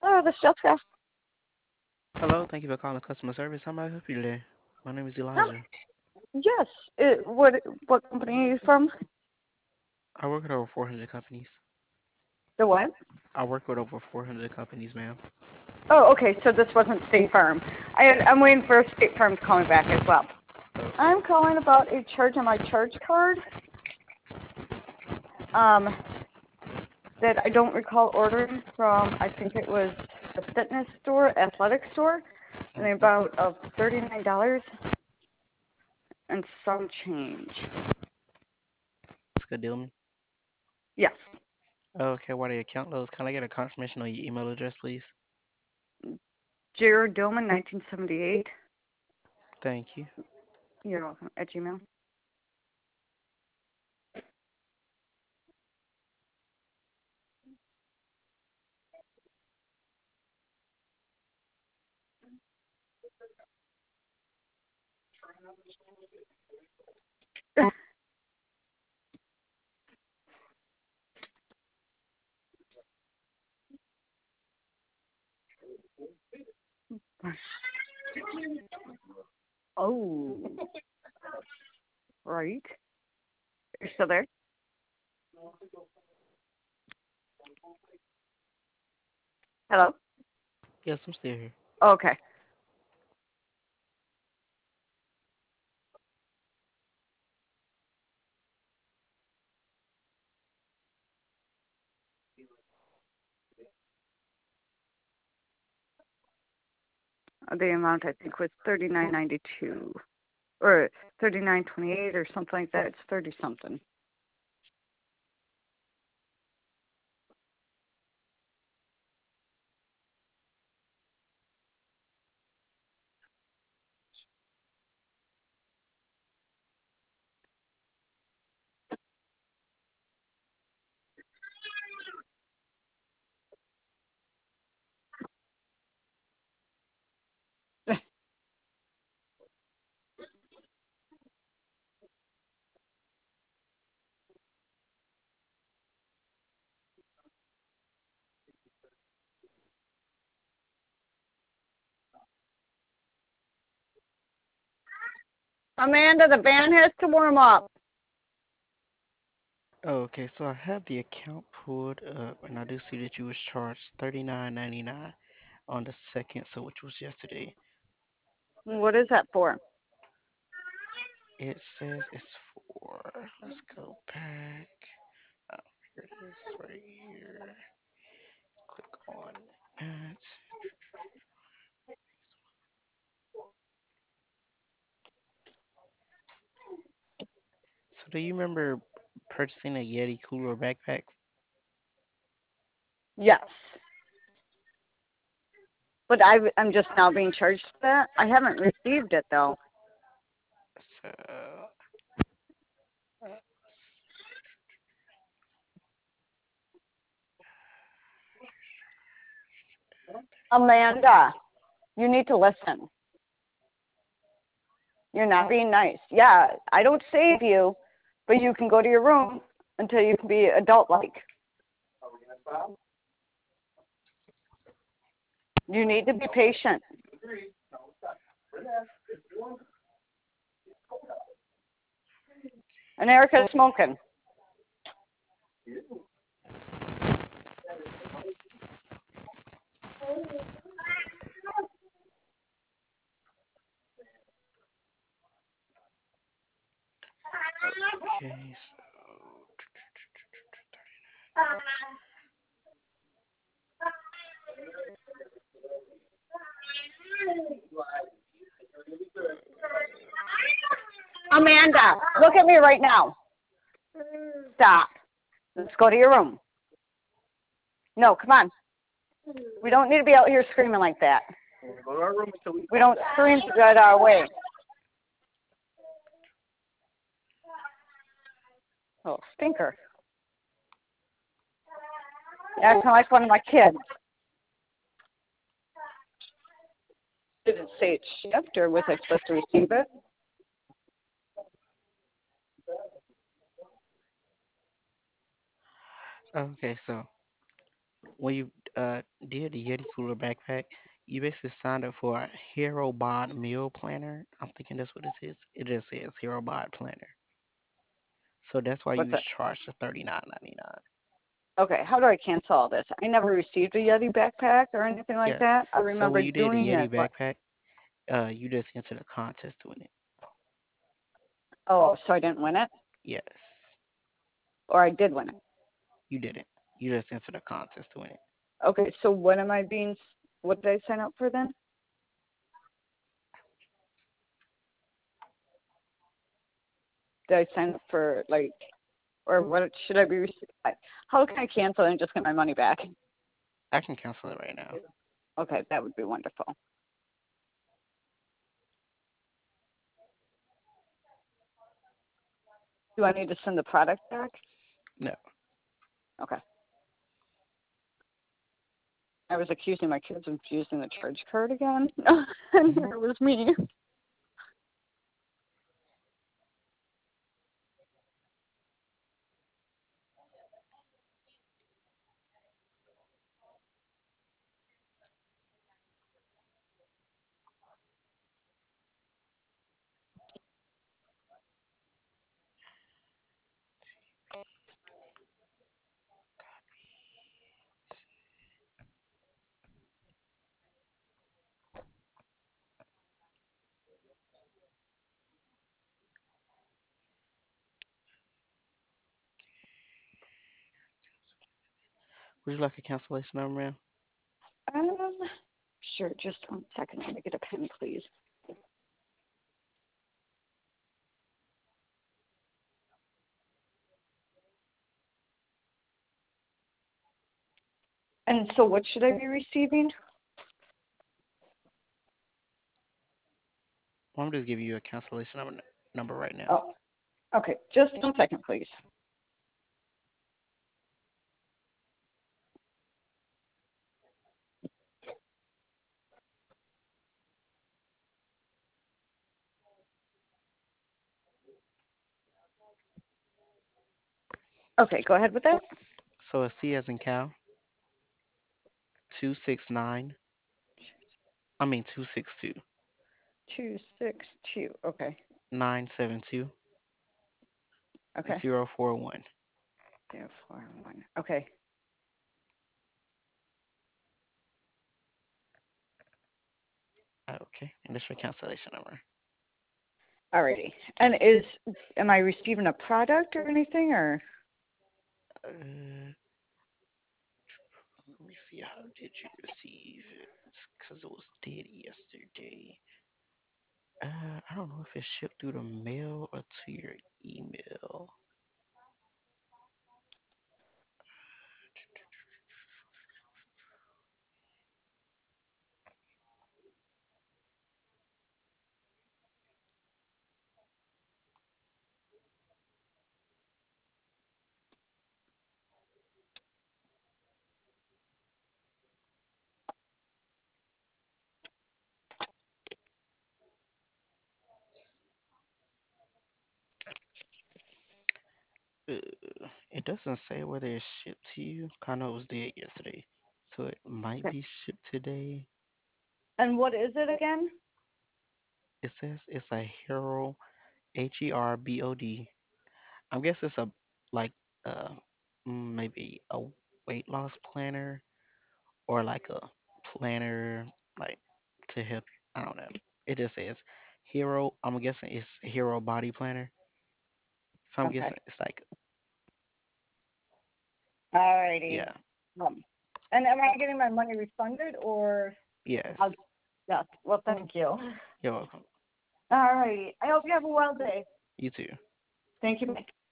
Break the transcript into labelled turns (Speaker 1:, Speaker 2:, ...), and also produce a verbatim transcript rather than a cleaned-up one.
Speaker 1: Oh, this is Jessica.
Speaker 2: Hello, thank you for calling customer service. How may I help you today? My name is
Speaker 1: Um,
Speaker 2: Elijah.
Speaker 1: yes. It, what what company are you from?
Speaker 2: I work with over four hundred companies.
Speaker 1: The what?
Speaker 2: I work with over four hundred companies, ma'am.
Speaker 1: Oh, okay. So this wasn't State Farm. I had, I'm waiting for State Farm to call me back as well.
Speaker 2: Okay.
Speaker 1: I'm calling about a charge on my charge card. Um, that I don't recall ordering from. I think it was the fitness store, athletic store, in the
Speaker 2: Mm-hmm.
Speaker 1: amount of thirty nine dollars and some change.
Speaker 2: Skadilman.
Speaker 1: Yes.
Speaker 2: Okay, what are your account loads? Can I get a confirmation on your email address, please?
Speaker 1: Jared Dillman, nineteen seventy eight.
Speaker 2: Thank you.
Speaker 1: You're welcome. At Gmail. Oh, right. You're still there? Hello?
Speaker 2: Yes, I'm still here.
Speaker 1: Okay. The amount I think was thirty nine ninety two or thirty nine twenty eight or something like that. It's thirty something. Amanda, the band has to warm up.
Speaker 2: Okay, so I have the account pulled up, and I do see that you was charged thirty nine ninety nine on the second, so which was yesterday.
Speaker 1: What is that for?
Speaker 2: It says it's for. Let's go back. Oh, here it is, right here. Click on that. So do you remember purchasing a Yeti cooler backpack?
Speaker 1: Yes. But I, I'm just now being charged for that. I haven't received it though.
Speaker 2: So
Speaker 1: Amanda, you need to listen. You're not being nice. Yeah, I don't save you, but you can go to your room until you can be adult like. You need to be patient. And Erica's smoking.
Speaker 2: okay,
Speaker 1: Amanda, look at me right now. Stop. Let's go to your room. No, come on. We don't need to be out here screaming like that. We don't scream to get our way. Oh, stinker. Acting like one of my kids. Didn't say it's shipped, or was I supposed to receive it?
Speaker 2: so okay, so when you uh did the Yeti Cooler backpack, you basically signed up for a Hero Bod meal planner. I'm thinking that's what it is. It just says Hero Bod planner. So that's why you
Speaker 1: What's
Speaker 2: was
Speaker 1: it?
Speaker 2: charged the thirty nine ninety nine.
Speaker 1: Okay, how do I cancel all this? I never received a Yeti backpack or anything like
Speaker 2: Yeah.
Speaker 1: that. I
Speaker 2: So
Speaker 1: remember
Speaker 2: when you did the
Speaker 1: doing
Speaker 2: Yeti
Speaker 1: it, but
Speaker 2: backpack, uh, you just entered a contest to win it.
Speaker 1: oh, so I didn't win it,
Speaker 2: Yes,
Speaker 1: or I did win it.
Speaker 2: you didn't. You just entered a contest to win it.
Speaker 1: Okay, so what am I being? What did I sign up for then? Did I sign up for like, or what should I be? rece- How can I cancel and just get my money back?
Speaker 2: I can cancel it right now.
Speaker 1: Okay, that would be wonderful. Do I need to send the product back?
Speaker 2: No.
Speaker 1: Okay. I was accusing my kids of using the charge card again, and
Speaker 2: Mhm.
Speaker 1: it was me.
Speaker 2: Would you like a cancellation number, ma'am?
Speaker 1: Um, sure. Just one second. Let me get a pen, please. And so, what should I be receiving?
Speaker 2: Well, I'm just giving you a cancellation number number right now.
Speaker 1: Oh, okay. Just one second, please. Okay, go ahead with that.
Speaker 2: So it's C as in cow, two six nine. I mean two six two
Speaker 1: Two six two. Okay.
Speaker 2: nine seven two
Speaker 1: Okay.
Speaker 2: zero four one.
Speaker 1: Zero four one. Okay.
Speaker 2: Okay, and that's your cancellation number.
Speaker 1: Alrighty. And is am I receiving a product or anything, or?
Speaker 2: Uh, let me see. How did you receive it? Because it was dead yesterday. Uh, I don't know if it's shipped through the mail or to your email. Uh, it doesn't say whether it's shipped to you. Kind of was dead yesterday, so it might
Speaker 1: Okay.
Speaker 2: be shipped today.
Speaker 1: And what is it again?
Speaker 2: It says it's a Hero H E R B O D. I guess it's a like uh mm, maybe a weight loss planner or like a planner like to help you. I don't know. It just says Hero. I'm guessing it's Hero Body Planner. So I'm
Speaker 1: Okay.
Speaker 2: guessing it's like
Speaker 1: Alrighty.
Speaker 2: yeah,
Speaker 1: Um, and am I getting my money refunded or?
Speaker 2: yes.
Speaker 1: I'll, yes. Well, thank you.
Speaker 2: You're welcome.
Speaker 1: Alrighty. I hope you have a well day.
Speaker 2: You too.
Speaker 1: Thank you.